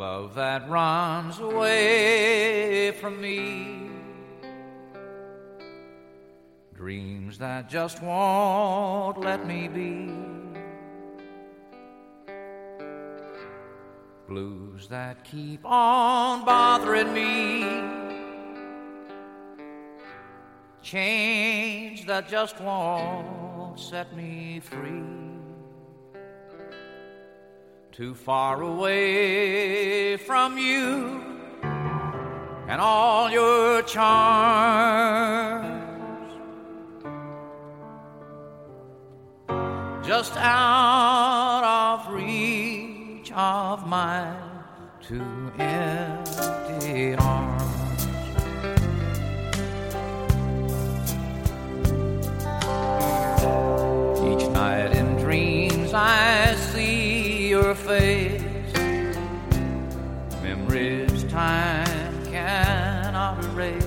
love that runs away from me, dreams that just won't let me be, blues that keep on bothering me, change that just won't set me free. Too far away from you and all your charms, just out of reach of my two empty arms. Each night in dreams I see your face, memories time cannot erase.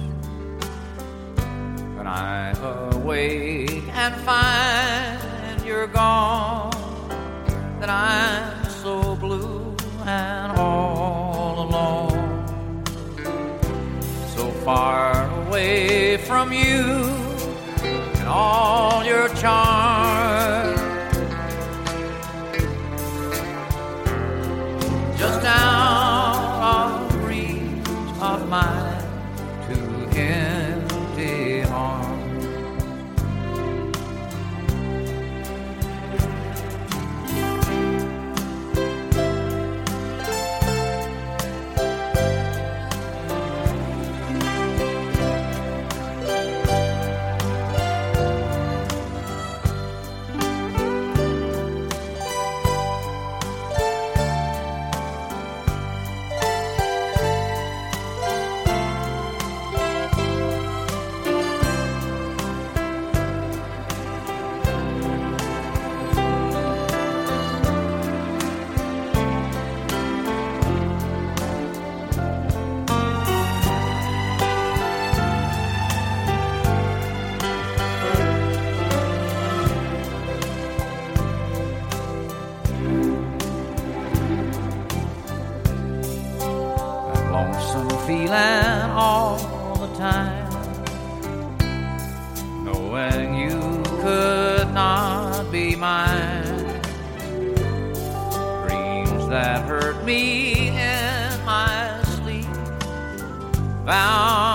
When I awake and find you're gone, then I'm so blue and all alone, so far away from you and all your charms, just out of reach of my two empty arms. Feeling all the time, knowing you could not be mine, dreams that hurt me in my sleep, bound